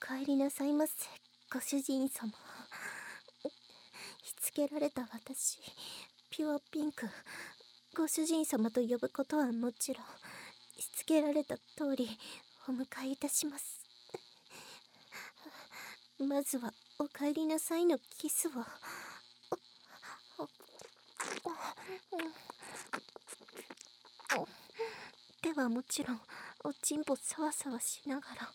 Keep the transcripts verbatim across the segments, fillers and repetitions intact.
帰りなさいませ、ご主人様。しつけられた私、ピュアピンク、ご主人様と呼ぶことはもちろん、しつけられた通りお迎えいたします。まずはお帰りなさいのキスを。ではもちろんおちんぽさわさわしながら。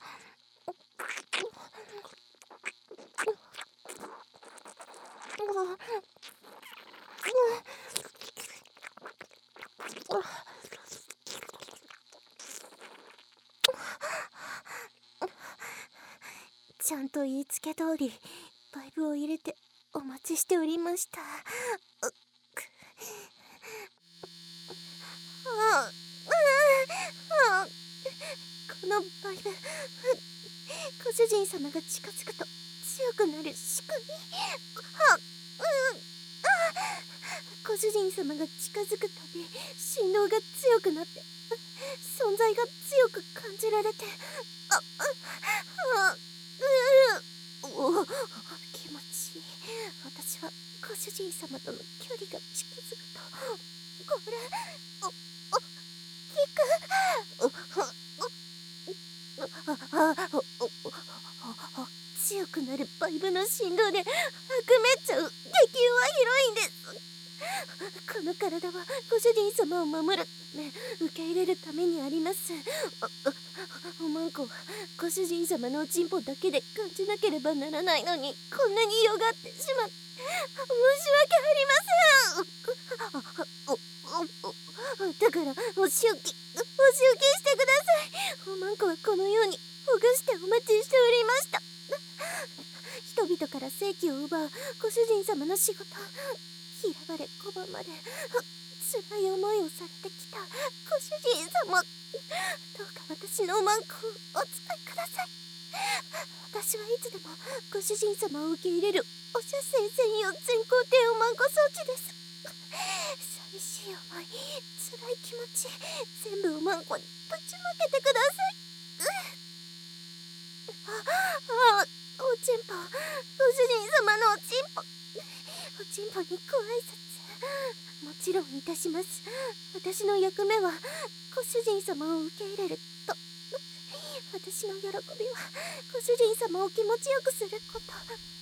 ちゃんと言いつけ通りバイブを入れてお待ちしておりました。このバイブ、ご主人様が近づくと強くなる仕組み。ご主人様が近づくたび振動が強くなって存在が強く感じられて、ああうう気持ちいい。私はご主人様との距離が近づくとこれおお効く。強くなるバイブの振動で悪めっちゃう激は広いんです。この体はご主人様を守るため、受け入れるためにあります。おまんこはご主人様のおちんぽだけで感じなければならないのに、こんなによがってしまって申し訳ありません。だからお仕置きお仕置きしてください。おまんこはこのようにほぐしてお待ちしておりました。人々から生気を奪うご主人様の仕事、嫌われ拒まれ辛い思いをされてきたご主人様、どうか私のおまんこをお使いください。私はいつでもご主人様を受け入れるお射精専用全工程おまんこ装置です。寂しい思い、辛い気持ち、全部おまんこにぶちまけてください。ああ、おちんぽ、ご主人様のおちんぽ、おちんぽにご挨拶もちろんいたします。私の役目はご主人様を受け入れると。私の喜びはご主人様を気持ちよくすること。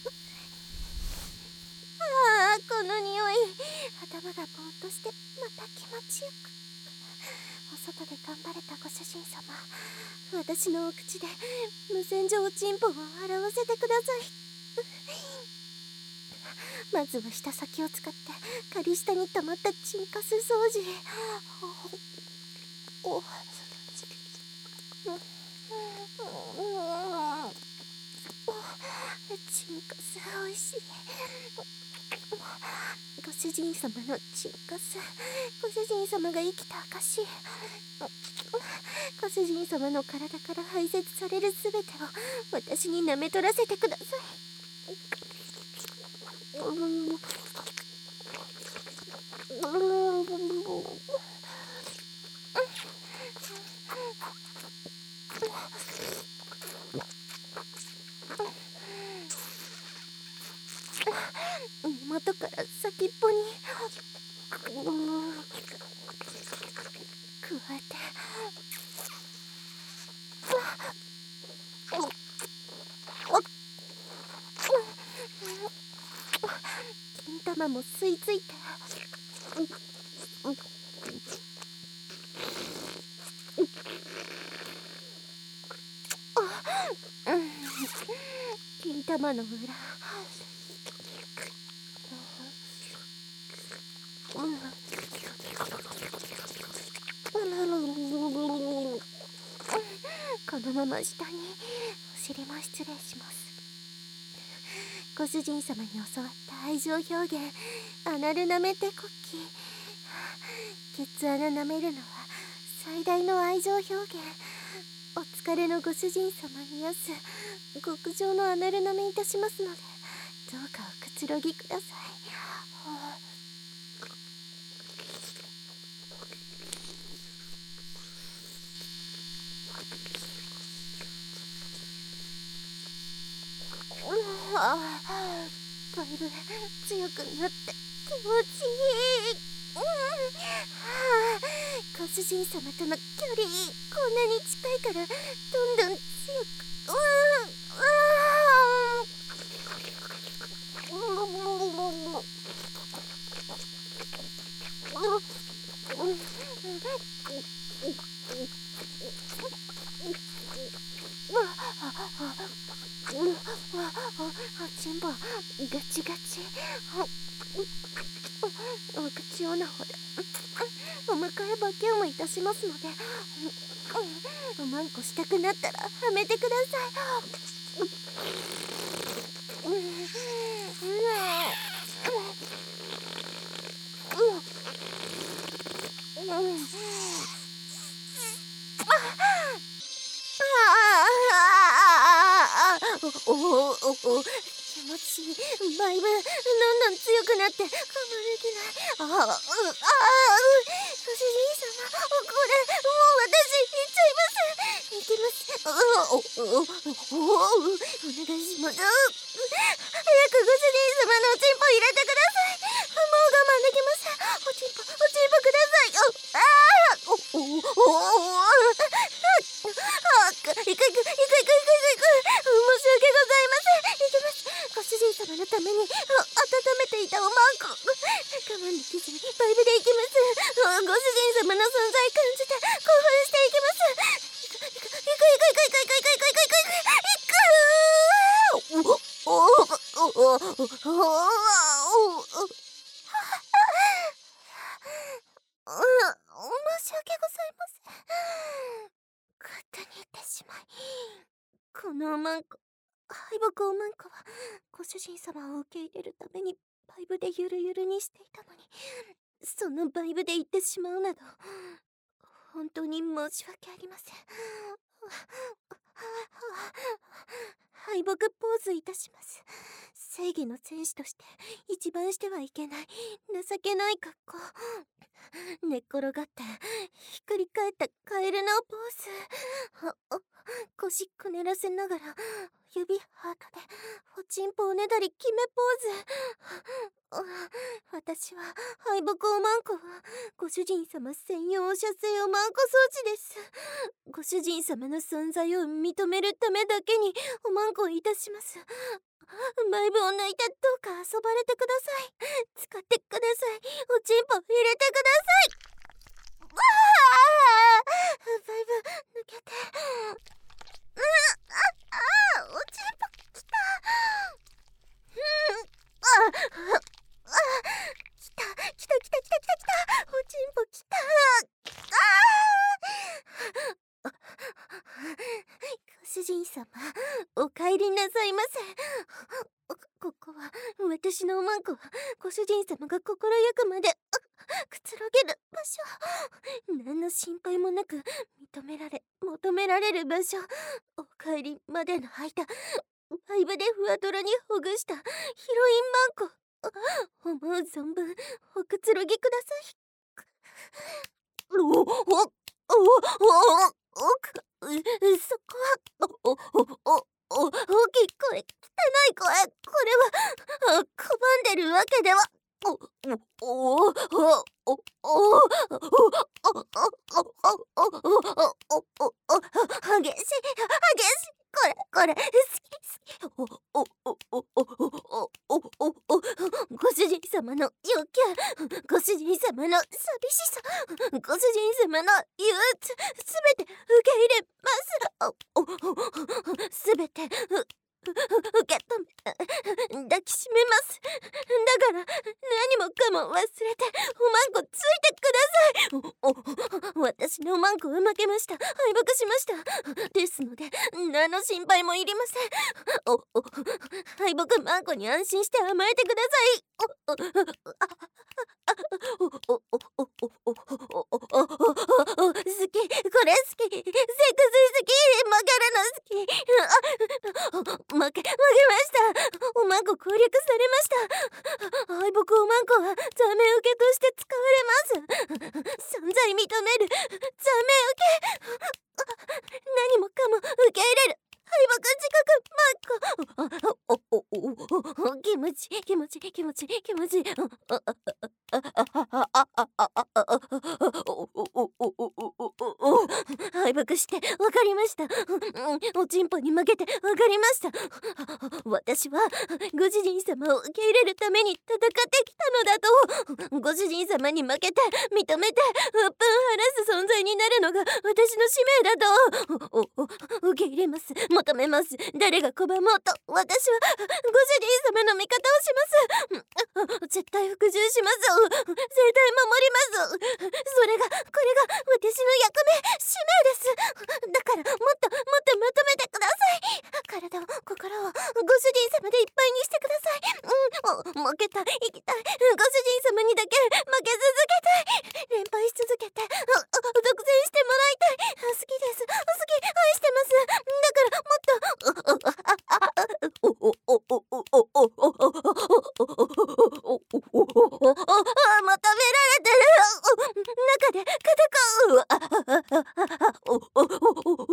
ああ、この匂い、頭がぼーっとしてまた気持ちよく。お外で頑張れたご主人様、私のお口で無線上おちんぽを洗わせてください。まずは舌先を使ってカリ下に溜まったチンカス掃除。おチンカスおいしい。ご主人様のチンカス、ご主人様が生きた証。ご主人様の体から排泄されるすべてを私に舐め取らせてください。根元から先っぽに加えて、金玉も吸い付いて、金玉の裏、このまま下にお尻も失礼します。ご主人様に教わった愛情表現、アナル舐めてこき。ケツ穴舐めるのは最大の愛情表現。お疲れのご主人様に癒す極上のアナル舐めいたしますので、どうかおくつろぎください。 あー、だいぶ強くなって気持ちいい。うん、はあ、ご主人様との距離こんなに近いからどんどん強く、うん、チンポガチガチ。お口をなほでお迎えバキュームいたしますので、おまんこしたくなったらはめてください。おおおお気持ちいい。バイブどんどん強くなって我慢できない。ああ、うああ、ご主人様、これもう私行っちゃいます。行きます。おおおおお願いします。早くご主人様のおちんぽ入れてください。もう我慢できません。おちんぽおちんぽください。ああおおおおあいくいくいくいくいくいくいく申し訳ございません。行きます。ご主人様のために温めていたおまんこ我慢できずにバイブで行きます。ご主人様の存在感じて興奮していきます。行く行く行く行く行く行く行く行く行く行く行くおおおおお申し訳ございません。勝手に言ってしまい、このおまんこ敗北おまんこはご主人様を受け入れるためにバイブでゆるゆるにしていたのに、そのバイブで言ってしまうなど本当に申し訳ありません。敗北ポーズいたします。正義の戦士として一番してはいけない情けない格好。寝っ転がってひっくり返ったカエルのポーズ。腰くねらせながら指ハートでおちんぽおねだり決めポーズ。私は敗北おまんこはご主人様専用お射精おまんこ装置です。ご主人様の存在を認めるためだけにおまんこをいたします。バイブを抜いてどうか遊ばれてください。使ってください。おちんぽ入れてください。わあバイブ抜けて。うん、ああおちんぽきた。うんああきたきたきたきたきたきたおちんぽきた。ああご主人様お帰りなさいませ。ここは私のおまんこはご主人様が心ゆくまでくつろげる場所。何の心配もなく認められ求められる場所。お帰りまでの間バイブでふわとろにほぐしたヒロインまんこ、思う存分おくつろぎください。おおおおおおそこはおおおお大きい声、汚い声、これは拒んでるわけでは。おおおおおおおおおおお激しい激しいこれこれ好き好き。おおおおおおおおおご主人様の欲求、ご主人様の寂しさ、ご主人様の憂鬱、すべて受け入れます。おおすべて受け止め抱きしめます。だから何もかも忘れておまんこついてください。おお私のおまんこは負けました。敗北しました。ですので何の心配もいりません。おお敗北まんこに安心して甘えてください。おおおおおおおおお好き、これ好き、セックス好き、負けるの好き。負け、負けました。おまんこ攻略されました。敗北おまんこはザメ受けとして使われます。存在認めるザメ受け。何もかも受け入れる敗北自覚マンコ。おおお敗北してわかりました。おちんぽに負けてわかりました。私はご主人様を受け入れるために戦ってきたのだと。ご主人様に負けて認めて鬱憤晴らす存在になるのが私の使命だと。おお受け入れます。求めます。誰が拒もうと私はご主人様の味方をします。絶対服従します。絶対守ります。それがこれが私の役目使命です。だからもっともっとまとめてください。体を心をご主人様でいっぱいにしてください。うん、負けたい生きたい。ご主人様にだけ負け続けたい。連敗し続けて独占してもらいたい。好きです。好き愛してます。だからもっとまとめられてる中で戦う。顔恥ず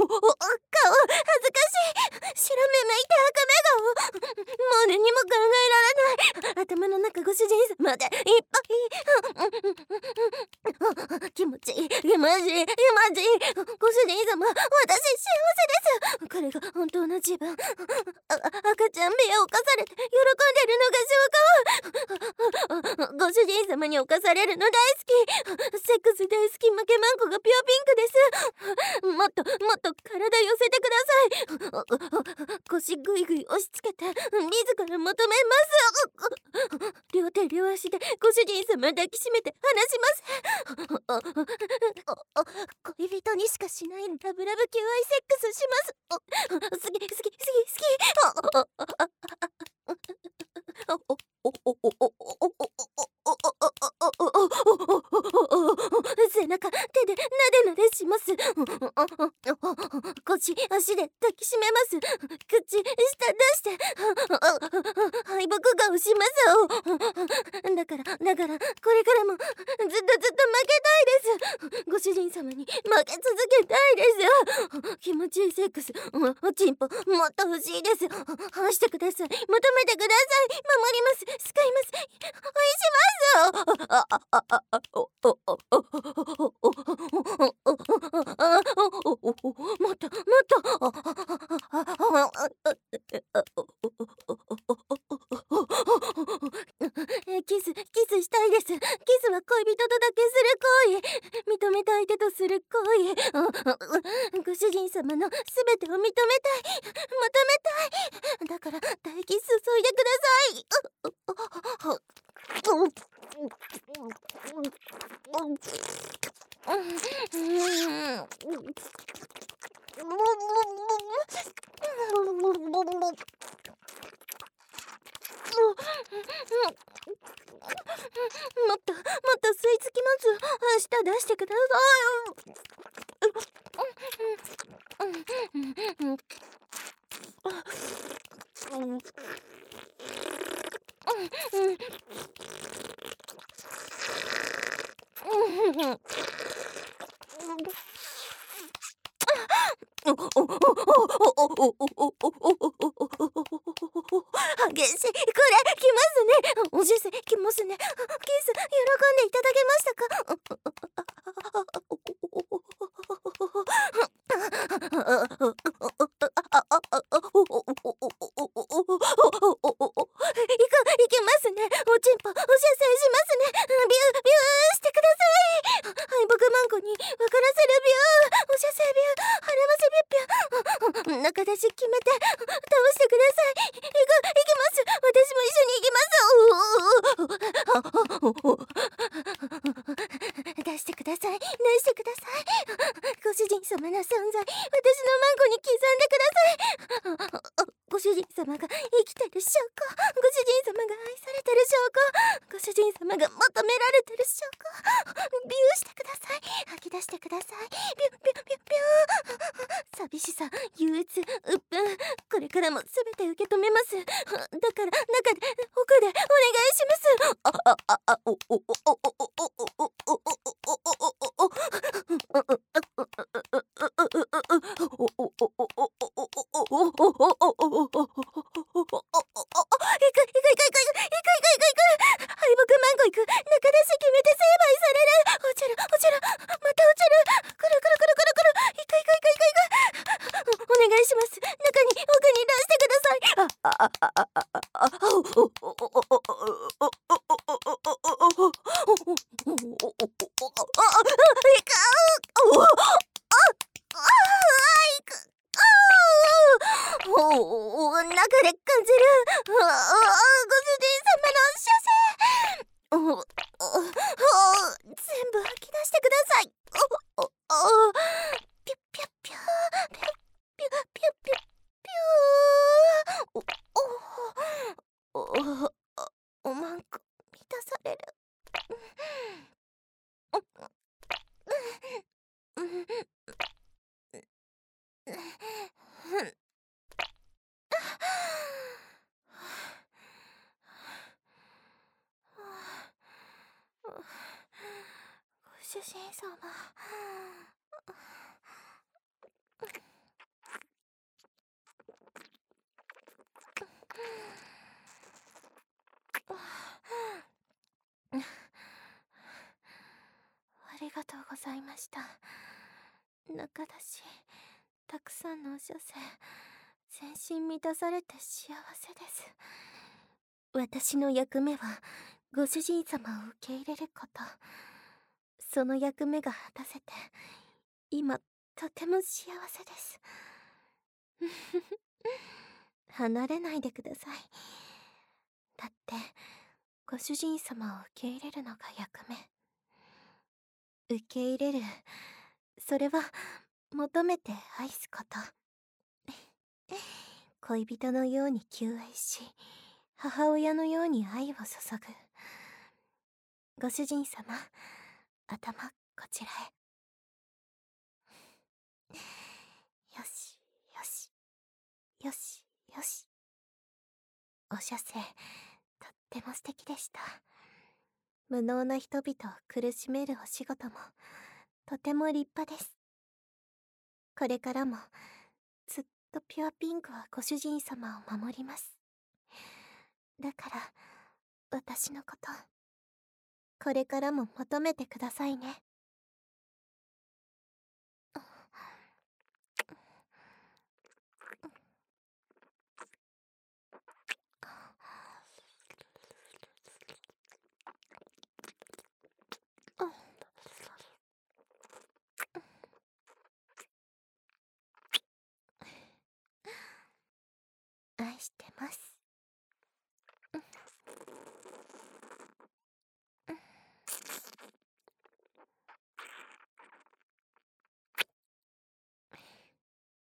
かしい。白目向いて赤目顔。もう何も考えられない。頭の中ご主人様でいっぱい。気持ちいい気持ちいい気持ちいい。ご主人様私幸せです。これが本当の自分。あ赤ちゃん部屋を犯されて喜んでるのが証拠。ご主人様に侵されるの大好き。セックス大好き負けまんこがピュアピンクです。もっともっと体寄せてください。腰ぐいぐい押し付けて自ら求めます。両手両足でご主人様抱きしめて離します。恋人にしかしないラブラブ求愛セックスします。好き好き好き好き。背中手でなでなでします。腰足で抱きしめます。口舌出して敗北顔します。だからだからこれからもずっとずっと負けたいです。ご主人様に負け続けたいです。気持ちいいセックスおちんぽもっと欲しいです。愛してください。求めてください。守ります。救います。愛します。もっともっとキスキスしたいです。キスは恋人とだけする行為。認めた相手とする行為。ご主人様のすべてを認めたい。求めたい。だから唾液注いでください。もっともっと吸い付きます。舌出してくださ激しい。これきますね。おじせきますね。キス喜んでいただけましたか。いけますね。おちんぽお射精しますね。ビュービューしてください。敗北マンコに分からせるビュー。お射精ビュー腹ませビュービュー。中出し決めて倒してください。いくいきます。私も一緒に行きます。出してください。出してください。ご主人様の存在私のマンコに刻んでください。ご主人様が生きてる証拠。ご主人様が愛されてる証拠。ご主人様が求められてる証拠。ビューしてください。吐き出してください。ビュビュビュビュー。寂しさ、憂鬱、鬱憤、これからもすべて受け止めます。だから中で奥でお願いします。ああああおおおおおおお敗北マンゴ行く。中出し決めて成敗される。落ちる落ちるまた落ちる。 様。ありがとうございました。中だしたくさんのお射精、全身満たされて幸せです。私の役目はご主人様を受け入れること。その役目が果たせて今とても幸せです。離れないでください。だってご主人様を受け入れるのが役目。受け入れる、それは求めて愛すこと。恋人のように求愛し、母親のように愛を注ぐ。ご主人様、頭こちらへ。よしよしよしよし。お射精、とっても素敵でした。無能な人々を苦しめるお仕事もとても立派です。これからもずっとピュアピンクはご主人様を守ります。だから私のことこれからも求めてくださいね。愛してます。